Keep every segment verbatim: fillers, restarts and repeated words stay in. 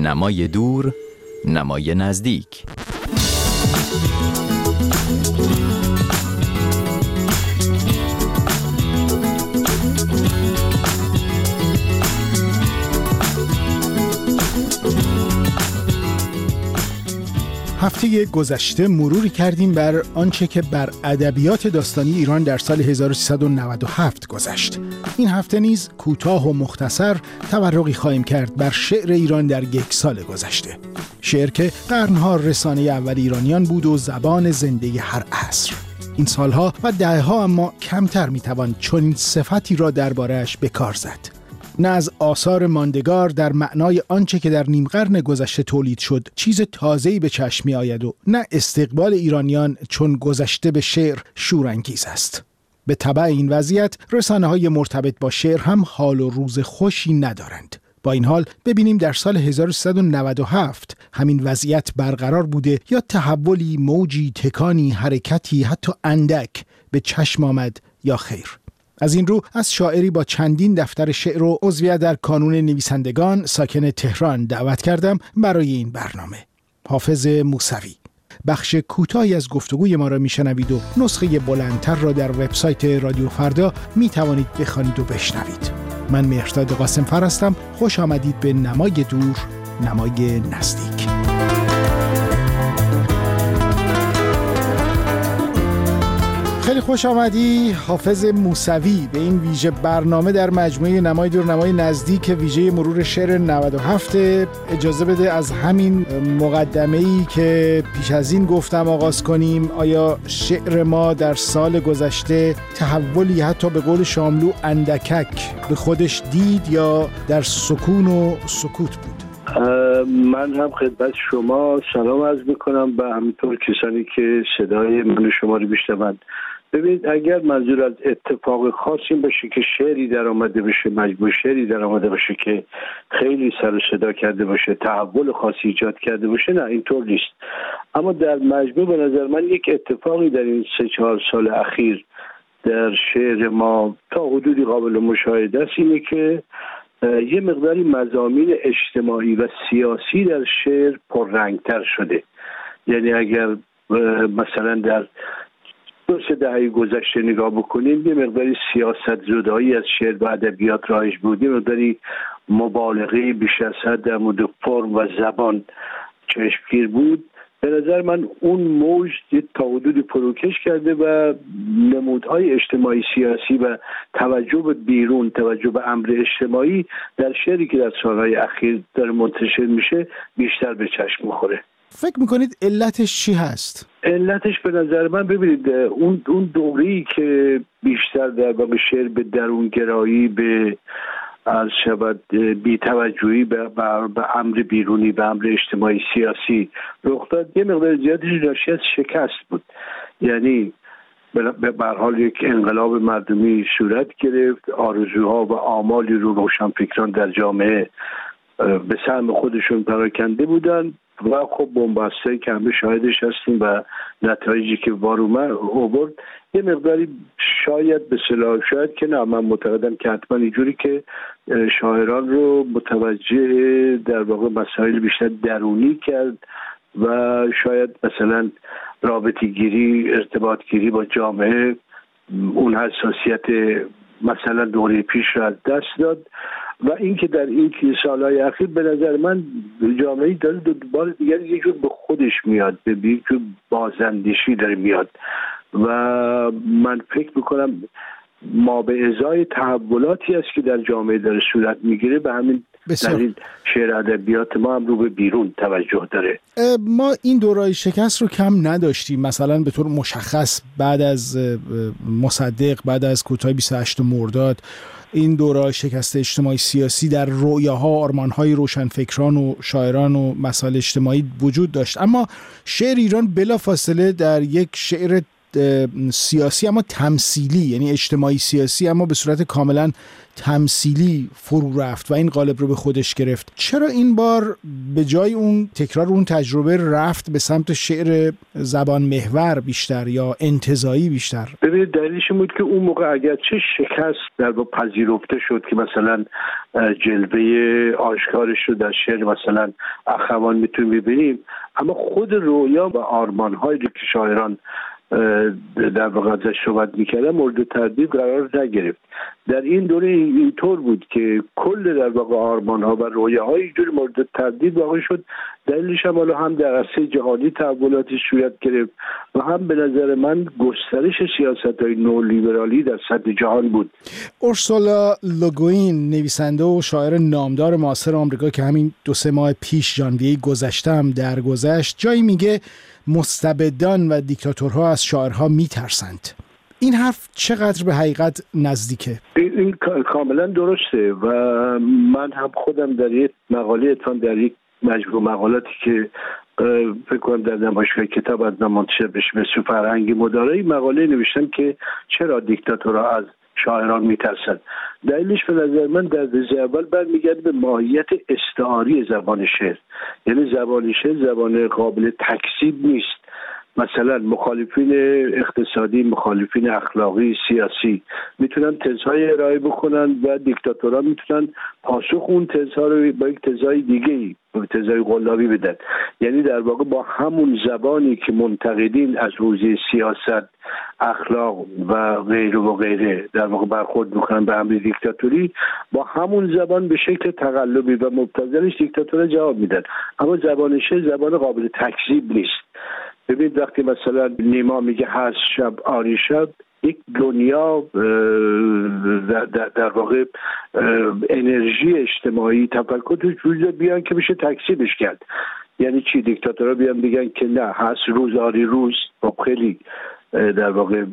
نمای دور، نمای نزدیک. هفته گذشته مروری کردیم بر آنچه که بر ادبیات داستانی ایران در سال هزار و سیصد و نود و هفت گذشت. این هفته نیز کوتاه و مختصر تورقی خواهیم کرد بر شعر ایران در یک سال گذشته. شعر که قرنها رسانه اول ایرانیان بود و زبان زنده هر عصر. این سالها و دهه‌ها اما کمتر میتوان چنین صفتی را درباره‌اش به کار زد. نه از آثار ماندگار در معنای آنچه که در نیم قرن گذشته تولید شد چیز تازه‌ای به چشم می آید و نه استقبال ایرانیان چون گذشته به شعر شورانگیز است. به تبع این وضعیت رسانه‌های مرتبط با شعر هم حال و روز خوشی ندارند. با این حال ببینیم در سال هزار و سیصد و نود و هفت همین وضعیت برقرار بوده یا تحولی، موجی، تکانی، حرکتی حتی اندک به چشم آمد یا خیر. از این رو از شاعری با چندین دفتر شعر و عضویت در کانون نویسندگان ساکن تهران دعوت کردم برای این برنامه. حافظ موسوی. بخش کوتاهی از گفتگوی ما را میشنوید و نسخه بلندتر را در وبسایت رادیو فردا می توانید بخوانید و بشنوید. من مهرداد قاسمفر هستم. خوش آمدید به نمای دور، نمای نزدیک. خیلی خوش آمدی حافظ موسوی به این ویژه برنامه در مجموعه نمای دور نمای نزدیک ویژه مرور شعر نود و هفت. اجازه بده از همین مقدمه‌ای که پیش از این گفتم آغاز کنیم. آیا شعر ما در سال گذشته تحولی حتی به قول شاملو اندکک به خودش دید یا در سکون و سکوت بود؟ من هم خدمت شما سلام عرض میکنم و همینطور کسانی که صدای من و شما رو میشنوند. ببینید اگر منظور از اتفاق خاصی باشه که شعری در آمده باشه، مجموعه شعری در آمده باشه که خیلی سر و صدا کرده باشه، تحول خاصی ایجاد کرده باشه، نه اینطور نیست. اما در مجموع به نظر من یک اتفاقی در این سه چهار سال اخیر در شعر ما تا حدودی قابل مشاهده است، اینه که یه مقداری مضامین اجتماعی و سیاسی در شعر پررنگتر شده. یعنی اگر مثلا در دو سه دهه گذشته نگاه بکنیم یه مقداری سیاست زدایی از شعر و ادبیات رایج بود، یه مقداری مبالغه بیش از حد در مورد فرم و زبان چشمگیر بود. به نظر من اون موج تا حدودی فروکش کرده و نمودهای اجتماعی سیاسی و توجه به بیرون، توجه به امر اجتماعی در شعری که در سالهای اخیر داره منتشر میشه بیشتر به چشم میخوره. فکر میکنید علتش چی هست؟ علتش به نظر من ببینید اون اون دوره‌ای که بیشتر در واقع شعر به درونگرایی، به از شبد بی توجهی به, به امر بیرونی، به امر اجتماعی سیاسی رخ داد، یه مقدار زیادی ناشی از شکست بود. یعنی به هر حال یک انقلاب مردمی صورت گرفت، آرزوها و آمالی رو روشنفکران در جامعه به سهم خودشون پراکنده بودن و خب بنبسته‌ای که همه شاهدش هستیم و نتایجی که بار اومد یه مقداری شاید به صلاح شاید که نه، من معتقدم که حتما اینجوری که شاعران رو متوجه در واقع مسائل بیشتر درونی کرد و شاید مثلا رابطه گیری، ارتباط گیری با جامعه اون حساسیت مثلا دوره پیش رو از دست داد و اینکه در این سالهای اخیر به نظر من جامعه داره دوباره دیگر یک جور به خودش میاد، به یک جور بازاندیشی داره میاد و من فکر میکنم ما به ازای تحولاتی است که در جامعه داره صورت میگیره به همین دلیل شعر ادبیات ما هم رو به بیرون توجه داره. ما این دورای شکست رو کم نداشتیم، مثلا به طور مشخص بعد از مصدق، بعد از کوتاه بیست و هشتم مرداد این دورای شکست اجتماعی سیاسی در رویاها، آرمانهای روشنفکران و شاعران و مسائل اجتماعی وجود داشت، اما شعر ایران بلافاصله در یک شعر سیاسی اما تمثیلی، یعنی اجتماعی سیاسی اما به صورت کاملا تمثیلی فرو رفت و این قالب رو به خودش گرفت. چرا این بار به جای اون تکرار اون تجربه رفت به سمت شعر زبان محور بیشتر یا انتزاعی بیشتر؟ ببینید دلیلش این بود که اون موقع اگرچه شکست در با پذیرفته شد که مثلا جلوه آشکارش رو در شعر مثلا اخوان میتونیم ببینیم، اما خود رویا و آرمان‌هایی که شاعران در واقع ازش صحبت میکردن مورد تردید قرار نگرفت. در این دوره اینطور بود که کل در واقع آرمان‌ها و رویاهای اینجوری مورد تردید واقع شد. دلیلش هم حالا هم در عرصه جهانی تحولاتی صورت گرفت و هم به نظر من گسترش سیاست‌های نولیبرالی در سطح جهان بود. اورسولا لوگوین، نویسنده و شاعر نامدار معاصر آمریکا که همین دو سه ماه پیش ژانویه گذشته هم درگذشت، جایی میگه مستبدان و دیکتاتورها از شاعرها میترسند. این حرف چقدر به حقیقت نزدیکه؟ این کاملا درسته و من هم خودم در یک مقاله اتفاقاً در یک مجموع مقالاتی که فکر کنم در نمایشگاه کتاب از منتشر بشه به سو فرهنگ مدارایی مقاله نوشتم که چرا دیکتاتورها از شاعران میترسن. دلیلش به نظر من در درجه اول برمیگرده به ماهیت استعاری زبان شعر. یعنی زبان شعر زبان قابل تکذیب نیست. مثلا مخالفین اقتصادی، مخالفین اخلاقی، سیاسی میتونن تزهای ارائه بکنن و دیکتاتورها میتونن پاسخ اون تزها رو با یک تزهای دیگه‌ای، تزهای قلابی بدن. یعنی در واقع با همون زبانی که منتقدین از حوزه سیاست، اخلاق و غیره و غیره در واقع برخورد میکنن به امر دیکتاتوری، با همون زبان به شکل تقلبی و مبتذلش دیکتاتورها جواب میدن. اما زبان شعر زبان قابل تکذیب نیست. ببینید وقتی مثلا نیما میگه هست شب آری شب، یک دنیا در, در, در واقع انرژی اجتماعی تفکر توش وجود بیان که بشه تکذیبش کرد. یعنی چی؟ دیکتاتورها بیان بگن که نه هست روز آری روز، خب خیلی در واقع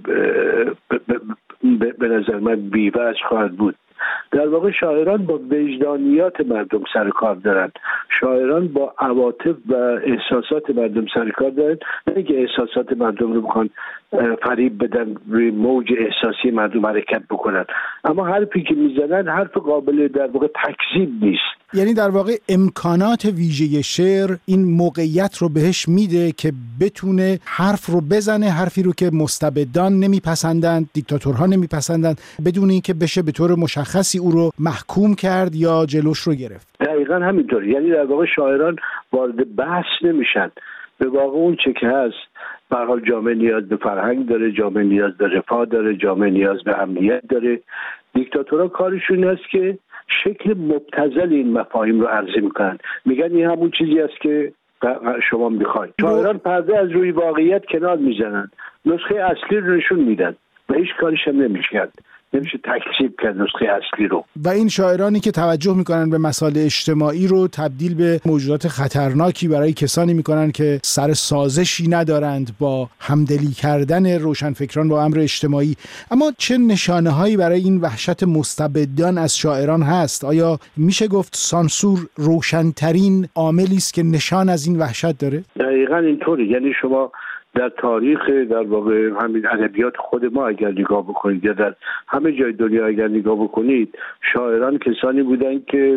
به نظر من بی‌وجه خواهد بود. در واقع شاعران با وجدانیات مردم سر کار دارن، شاعران با عواطف و احساسات مردم سر کار دارن، نه اینکه احساسات مردم رو بخوان فریب بدن، روی موج احساسی مردم حرکت بکنن. اما حرفی که میزنن حرف قابل در واقع تکذیب نیست. یعنی در واقع امکانات ویژه شعر این موقعیت رو بهش میده که بتونه حرف رو بزنه، حرفی رو که مستبدان نمیپسندند، دیکتاتورها نمیپسندند، بدون اینکه بشه به طور مشخصی او رو محکوم کرد یا جلوش رو گرفت. دقیقاً همینطور. یعنی در واقع شاعران وارد بحث نمیشن. به واقع اون چه که هست، به هر حال جامعه نیاز به فرهنگ داره، جامعه نیاز به رفاه داره، جامعه نیاز به امنیت داره. دیکتاتورها کارشون است که شکل مبتذل این مفاهیم رو عرضه میکنن، میگن این همون چیزی است که شما میخواید. شاعران پرده از روی واقعیت کنار میزنن، نسخه اصلی رو نشون میدن و هیچ کارش هم نمیشه کرد، نمیشه تکذیب کرد نسخه اصلی رو. و این شاعرانی که توجه میکنن به مسائل اجتماعی رو تبدیل به موجودات خطرناکی برای کسانی میکنن که سر سازشی ندارند با همدلی کردن روشنفکران با امر اجتماعی. اما چه نشانه هایی برای این وحشت مستبدان از شاعران هست؟ آیا میشه گفت سانسور روشنترین عاملی است که نشان از این وحشت داره؟ دقیقاً اینطوره. یعنی شما در تاریخ در واقع همین ادبیات خود ما اگر نگاه بکنید یا در همه جای دنیا اگر نگاه بکنید، شاعران کسانی بودن که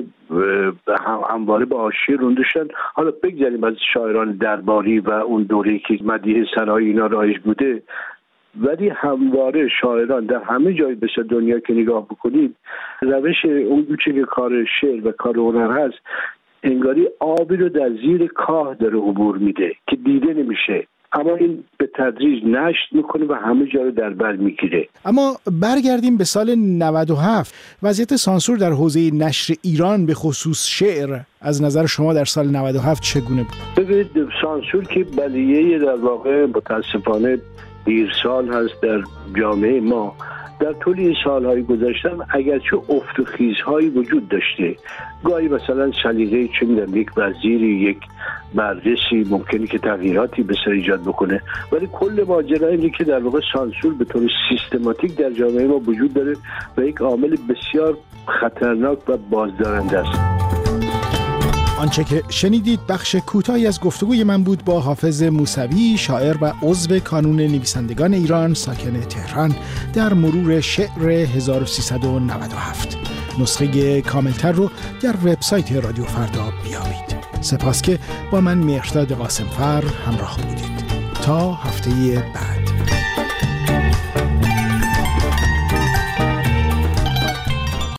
همواره با حاشیه روندشن. حالا بگذاریم از شاعران درباری و اون دوره‌ای که مدیح ثنایی اینا رایج بوده، ولی همواره شاعران در همه جای بشه دنیا که نگاه بکنید، روش اون چه که کار شعر و کار هنر هست، انگاری آبی رو در زیر کاه داره عبور میده که دیده نمیشه، اما این به تدریج نشت میکنه و همه جا رو در بر میگیره. اما برگردیم به سال نود و هفت. وضعیت سانسور در حوزه نشر ایران به خصوص شعر از نظر شما در سال نود و هفت چگونه بود؟ ببینید سانسور که بلیه در واقع متاسفانه دیرسال هست در جامعه ما. در طول این سالهای گذشتم اگرچه افت و خیزهایی وجود داشته، گاهی مثلا سلیقه چه میدونم یک وزیری، یک بررسی ممکنه که تغییراتی به سر ایجاد بکنه، ولی کل ماجرا اینه که در واقع سانسور به طور سیستماتیک در جامعه ما وجود داره و یک عامل بسیار خطرناک و بازدارنده است. آنچه که شنیدید بخش کوتاهی از گفتگوی من بود با حافظ موسوی، شاعر و عضو کانون نویسندگان ایران ساکن تهران، در مرور شعر هزار و سیصد و نود و هفت. نسخه کاملتر رو در وبسایت رادیو فردا بیابید. سپاس که با من مهرداد قاسمفر همراه بودید. تا هفته بعد.